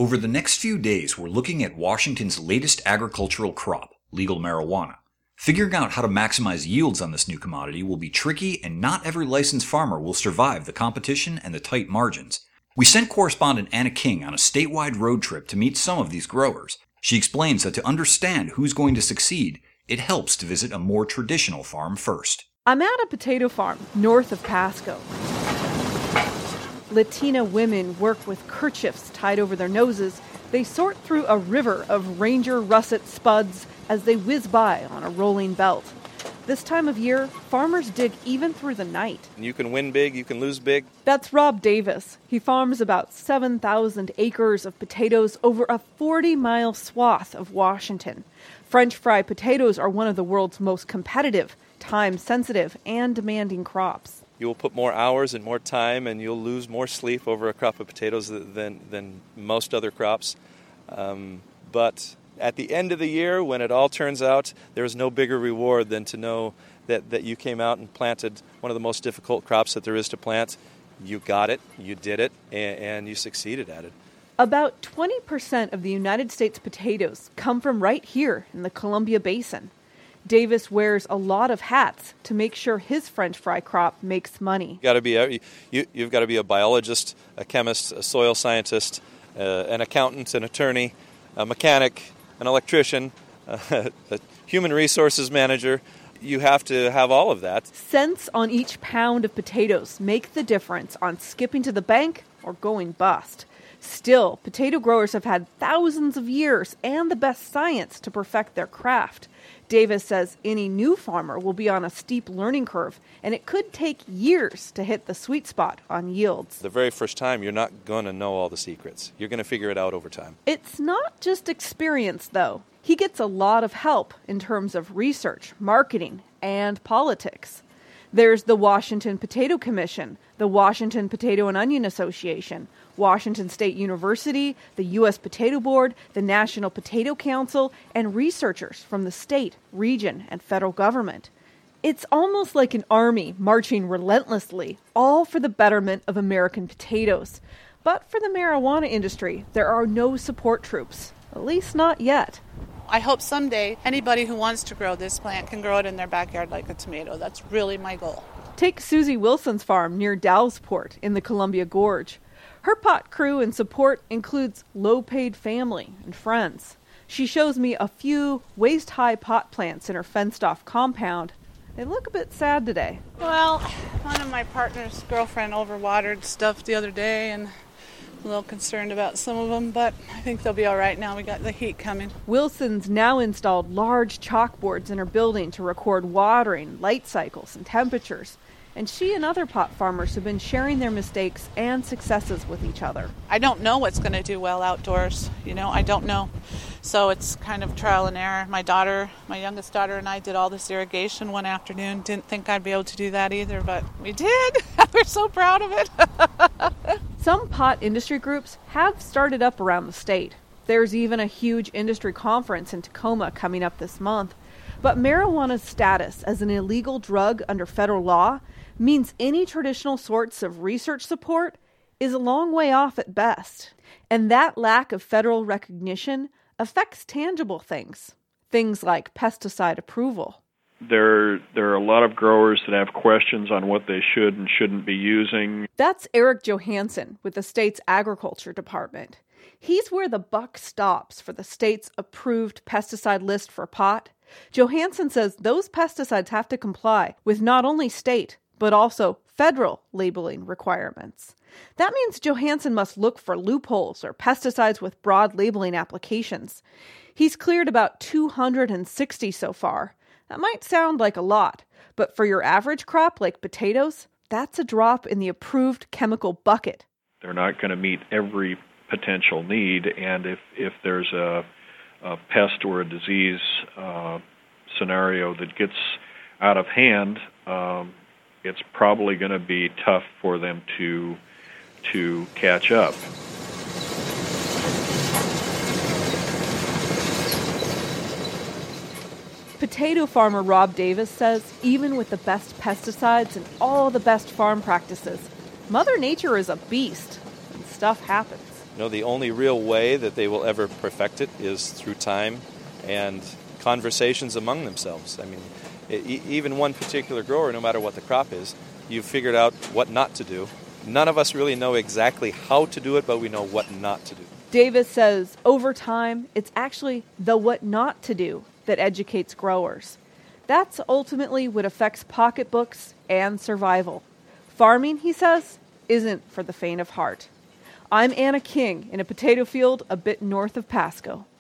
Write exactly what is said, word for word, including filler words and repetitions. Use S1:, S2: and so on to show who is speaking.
S1: Over the next few days, we're looking at Washington's latest agricultural crop, legal marijuana. Figuring out how to maximize yields on this new commodity will be tricky, and not every licensed farmer will survive the competition and the tight margins. We sent correspondent Anna King on a statewide road trip to meet some of these growers. She explains that to understand who's going to succeed, it helps to visit a more traditional farm first.
S2: I'm at a potato farm north of Pasco. Latina women work with kerchiefs tied over their noses. They sort through a river of Ranger russet spuds as they whiz by on a rolling belt. This time of year, farmers dig even through the night.
S3: You can win big, you can lose big.
S2: That's Rob Davis. He farms about seven thousand acres of potatoes over a forty-mile swath of Washington. French fry potatoes are one of the world's most competitive, time-sensitive, and demanding crops.
S3: You will put more hours and more time, and you'll lose more sleep over a crop of potatoes than, than most other crops. Um, but at the end of the year, when it all turns out, there's no bigger reward than to know that, that you came out and planted one of the most difficult crops that there is to plant. You got it, you did it, and, and you succeeded at it.
S2: About twenty percent of the United States potatoes come from right here in the Columbia Basin. Davis wears a lot of hats to make sure his French fry crop makes money.
S3: You got to be a, you, you've got to be a biologist, a chemist, a soil scientist, uh, an accountant, an attorney, a mechanic, an electrician, uh, a human resources manager. You have to have all of that.
S2: Cents on each pound of potatoes make the difference on skipping to the bank or going bust. Still, potato growers have had thousands of years and the best science to perfect their craft. Davis says any new farmer will be on a steep learning curve, and it could take years to hit the sweet spot on yields.
S3: The very first time, you're not going to know all the secrets. You're going to figure it out over time.
S2: It's not just experience, though. He gets a lot of help in terms of research, marketing, and politics. There's the Washington Potato Commission, the Washington Potato and Onion Association, Washington State University, the U S Potato Board, the National Potato Council, and researchers from the state, region, and federal government. It's almost like an army marching relentlessly, all for the betterment of American potatoes. But for the marijuana industry, there are no support troops, at least not yet.
S4: I hope someday anybody who wants to grow this plant can grow it in their backyard like a tomato. That's really my goal.
S2: Take Susie Wilson's farm near Dowsport in the Columbia Gorge. Her pot crew and support includes low-paid family and friends. She shows me a few waist-high pot plants in her fenced-off compound. They look a bit sad today.
S4: Well, one of my partner's girlfriend overwatered stuff the other day, and a little concerned about some of them, but I think they'll be all right now. We got the heat coming.
S2: Wilson's now installed large chalkboards in her building to record watering, light cycles, and temperatures. And she and other pot farmers have been sharing their mistakes and successes with each other.
S4: I don't know what's going to do well outdoors. You know, I don't know. So it's kind of trial and error. My daughter, my youngest daughter and I did all this irrigation one afternoon. Didn't think I'd be able to do that either, but we did. We're so proud of it.
S2: Some pot industry groups have started up around the state. There's even a huge industry conference in Tacoma coming up this month. But marijuana's status as an illegal drug under federal law means any traditional sorts of research support is a long way off at best. And that lack of federal recognition affects tangible things, things like pesticide approval.
S5: There, there are a lot of growers that have questions on what they should and shouldn't be using.
S2: That's Eric Johansson with the state's agriculture department. He's where the buck stops for the state's approved pesticide list for pot. Johansson says those pesticides have to comply with not only state, but also federal labeling requirements. That means Johansson must look for loopholes or pesticides with broad labeling applications. He's cleared about two hundred sixty so far. That might sound like a lot, but for your average crop like potatoes, that's a drop in the approved chemical bucket.
S5: They're not going to meet every potential need, and if, if there's a, a pest or a disease uh, scenario that gets out of hand, um, it's probably going to be tough for them to to catch up.
S2: Potato farmer Rob Davis says even with the best pesticides and all the best farm practices, Mother Nature is a beast, and stuff happens.
S3: You know, the only real way that they will ever perfect it is through time and conversations among themselves. I mean, e- even one particular grower, no matter what the crop is, you've figured out what not to do. None of us really know exactly how to do it, but we know what not to do.
S2: Davis says over time, it's actually the what not to do that educates growers. That's ultimately what affects pocketbooks and survival. Farming, he says, isn't for the faint of heart. I'm Anna King in a potato field a bit north of Pasco.